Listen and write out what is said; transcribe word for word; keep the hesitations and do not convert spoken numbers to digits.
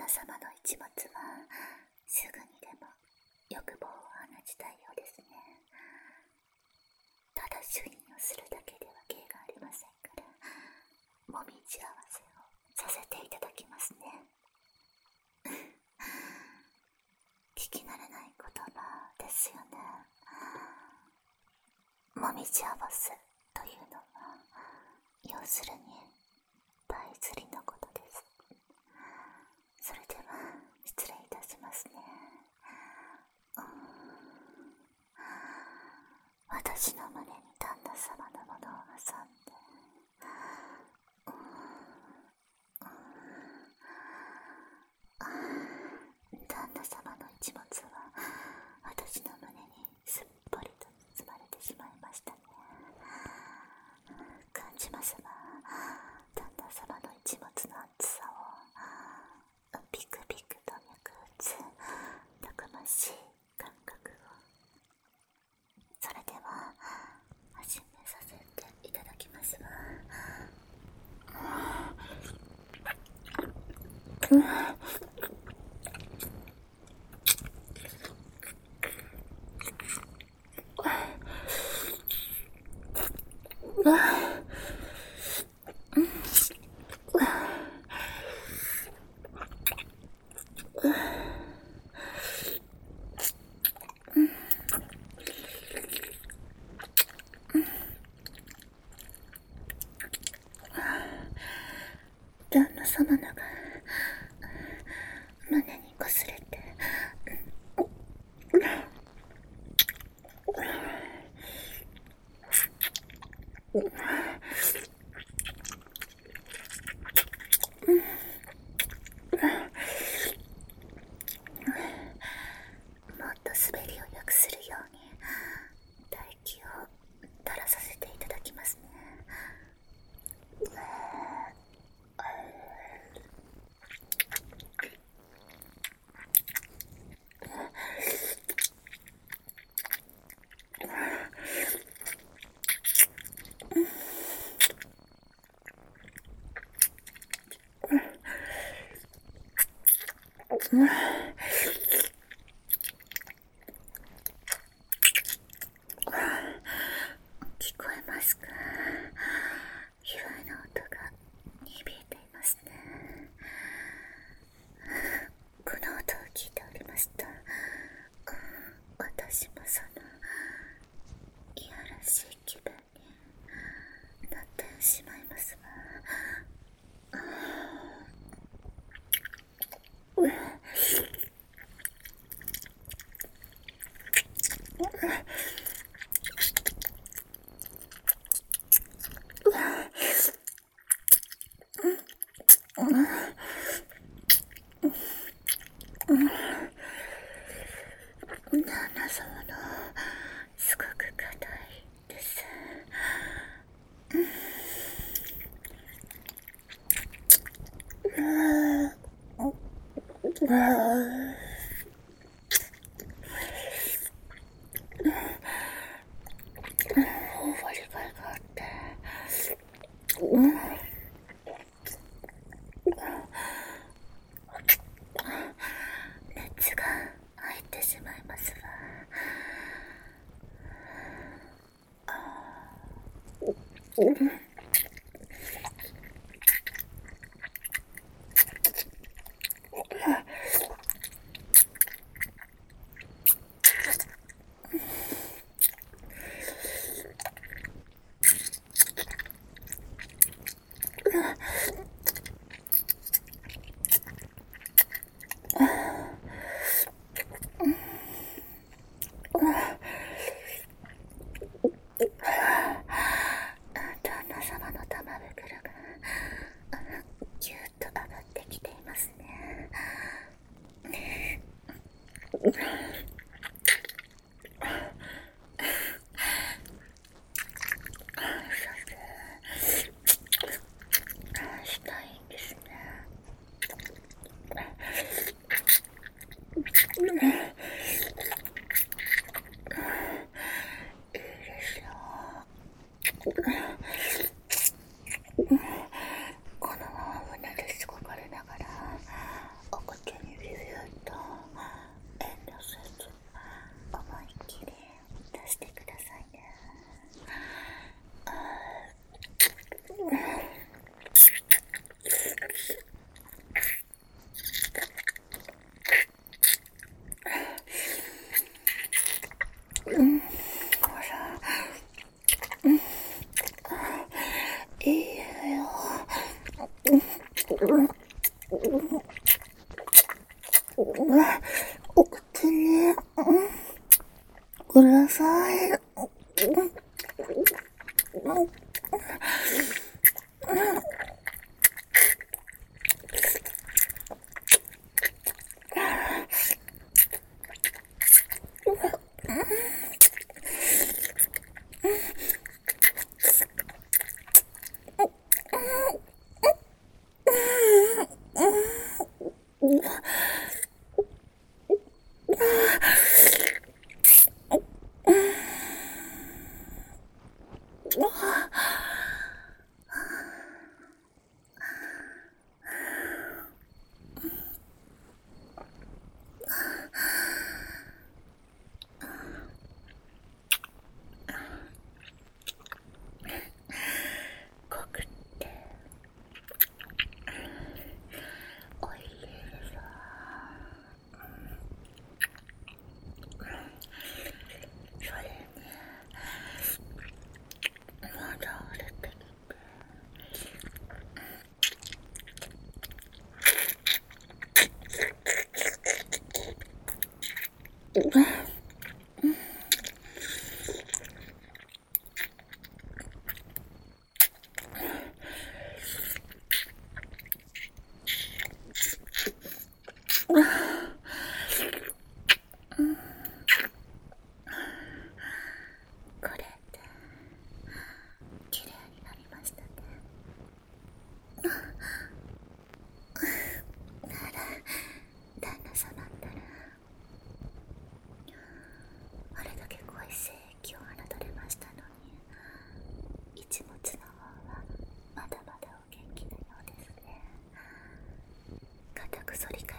那様の一物はすぐにでも欲望を放ちたいようですね。ただ主任をするだけでは芸がありませんから、もみじ合わせをさせていただきますね。聞き慣れない言葉ですよね。もみじ合わせというのは、要するにパイ釣りのことです。それでは失礼いたしますね。うん、私の胸に旦那様のものを挟んで、うんうん、旦那様の一物は私の胸にすっぽりと包まれてしまいましたね。感じますわ、旦那様の一物の厚さを。ビクビクと脈打つたくましい感覚を。それでは始めさせていただきますわ。うん旦那様のが胸にこすれて、もっと滑りを良くするように唾液を垂らさせていただきますね。うん聞こえますか？卑猥な音が響いていますね。この音を聞いておりますと、私もそのいやらしい気分になってしまいますわ。旦那様のすごく硬いです。頬張りがいがあって、熱が入ってしまいますわ。旦那様の玉袋がぎゅっと上がってきていますね。したいんですね。いいですよ。このまま胸でしごかれながらお骨お口にください。そりか